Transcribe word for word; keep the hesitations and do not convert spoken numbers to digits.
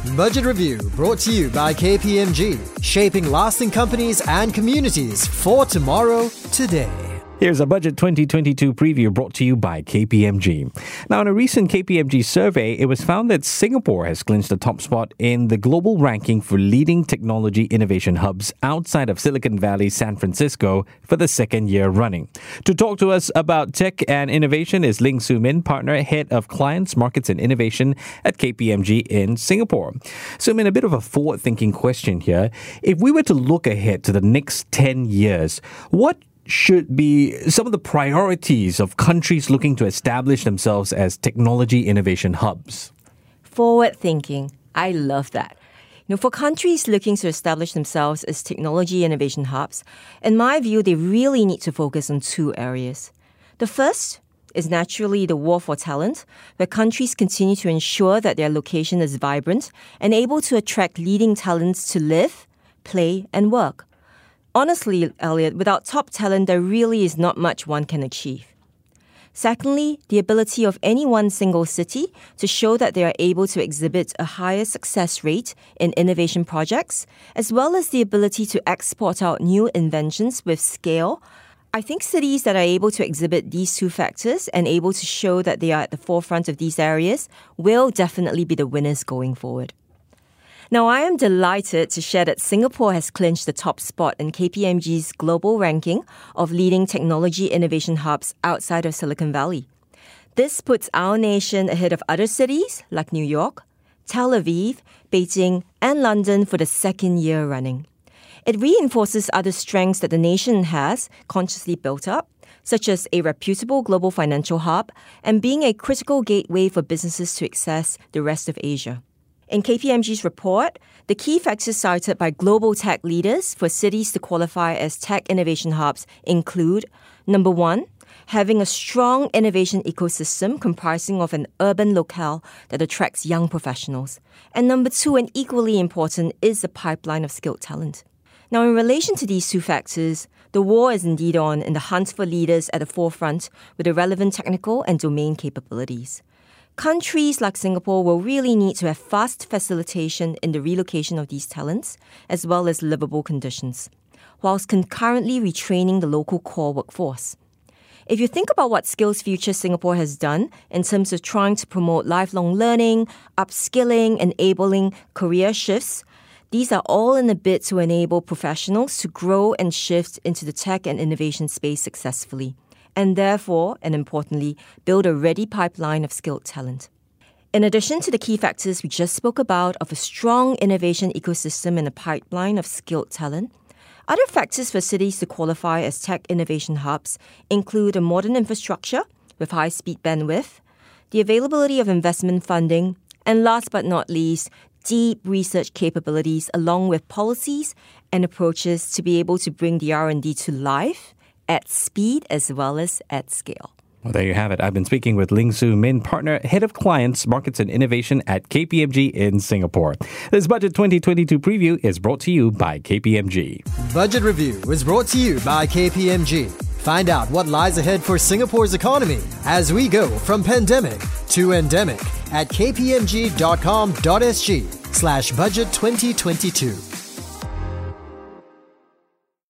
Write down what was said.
Budget Review brought to you by K P M G, shaping lasting companies and communities for tomorrow, today. Here's a Budget twenty twenty-two preview brought to you by K P M G. Now, in a recent K P M G survey, it was found that Singapore has clinched the top spot in the global ranking for leading technology innovation hubs outside of Silicon Valley, San Francisco, for the second year running. To talk to us about tech and innovation is Ling Soo Min, partner, head of clients, markets and innovation at K P M G in Singapore. Soo Min, a bit of a forward-thinking question here. If we were to look ahead to the next ten years, what should be some of the priorities of countries looking to establish themselves as technology innovation hubs? Forward thinking. I love that. You know, for countries looking to establish themselves as technology innovation hubs, in my view, they really need to focus on two areas. The first is naturally the war for talent, where countries continue to ensure that their location is vibrant and able to attract leading talents to live, play, and work. Honestly, Elliot, without top talent, there really is not much one can achieve. Secondly, the ability of any one single city to show that they are able to exhibit a higher success rate in innovation projects, as well as the ability to export out new inventions with scale. I think cities that are able to exhibit these two factors and able to show that they are at the forefront of these areas will definitely be the winners going forward. Now, I am delighted to share that Singapore has clinched the top spot in K P M G's global ranking of leading technology innovation hubs outside of Silicon Valley. This puts our nation ahead of other cities like New York, Tel Aviv, Beijing, and London for the second year running. It reinforces other strengths that the nation has consciously built up, such as a reputable global financial hub and being a critical gateway for businesses to access the rest of Asia. In K P M G's report, the key factors cited by global tech leaders for cities to qualify as tech innovation hubs include, number one, having a strong innovation ecosystem comprising of an urban locale that attracts young professionals. And number two, and equally important, is the pipeline of skilled talent. Now, in relation to these two factors, the war is indeed on in the hunt for leaders at the forefront with the relevant technical and domain capabilities. Countries like Singapore will really need to have fast facilitation in the relocation of these talents, as well as livable conditions, whilst concurrently retraining the local core workforce. If you think about what Skills Future Singapore has done in terms of trying to promote lifelong learning, upskilling, enabling career shifts, these are all in a bid to enable professionals to grow and shift into the tech and innovation space successfully, and therefore, and importantly, build a ready pipeline of skilled talent. In addition to the key factors we just spoke about of a strong innovation ecosystem and a pipeline of skilled talent, other factors for cities to qualify as tech innovation hubs include a modern infrastructure with high-speed bandwidth, the availability of investment funding, and last but not least, deep research capabilities along with policies and approaches to be able to bring the R and D to life at speed as well as at scale. Well, there you have it. I've been speaking with Ling Soo Min, partner, head of clients, markets and innovation at K P M G in Singapore. This Budget twenty twenty-two preview is brought to you by K P M G. Budget Review is brought to you by K P M G. Find out what lies ahead for Singapore's economy as we go from pandemic to endemic at kpmg.com.sg slash budget 2022.